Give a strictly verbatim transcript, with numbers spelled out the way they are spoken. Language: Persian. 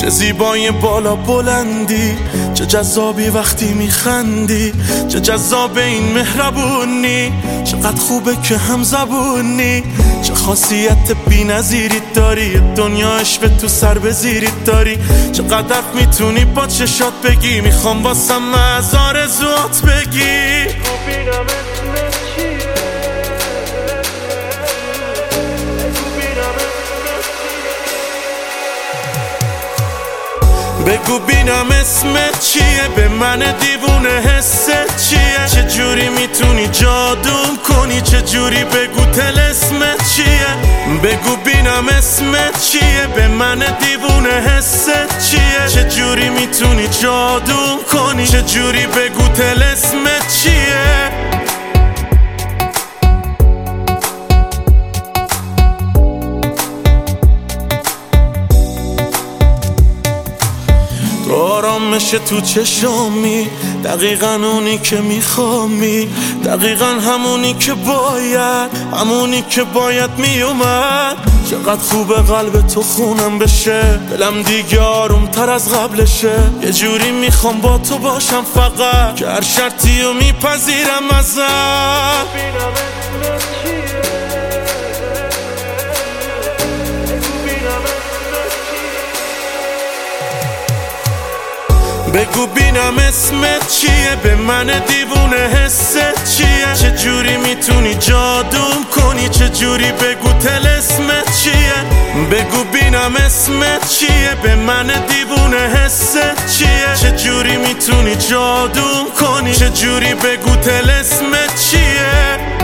چه زیبای بالا بلندی، چه جذابی وقتی میخندی، چه جذاب این مهربونی، چقدر خوبه که هم زبونی، چه خاصیت بی نظیری داری، دنیا عشق تو سر بزیری داری، چقدر میتونی با چشات بگی، میخوام واسم از آرزوات بگی. بگو بینم اسمت چیه، به من دیوونه حست چیه، چه جوری میتونی جادوم کنی، چه جوری بگو طلسمت چیه. بگو بینم اسمت چیه، به من دیوونه حست چیه، چه جوری میتونی جادوم کنی، چه جوری بگو طلسمت چیه. آرامش تو چشامی، دقیقا اونی که میخوامی، دقیقا همونی که باید، همونی که باید میومد. چقدر خوبه قلب تو خونم بشه، دلم دیگه آروم تر از قبلشه. یه جوری میخوام با تو باشم فقط، که هر شرطی رو میپذیرم ازت. بگو بینم اسمت چیه، به من دیوونه حست چیه، چه جوری میتونی جادوم کنی، چه جوری بگو طلسمت چیه. بگو بینم اسمت چیه، به من دیوونه حست چیه، چه جوری میتونی جادوم کنی، چه جوری بگو طلسمت چیه.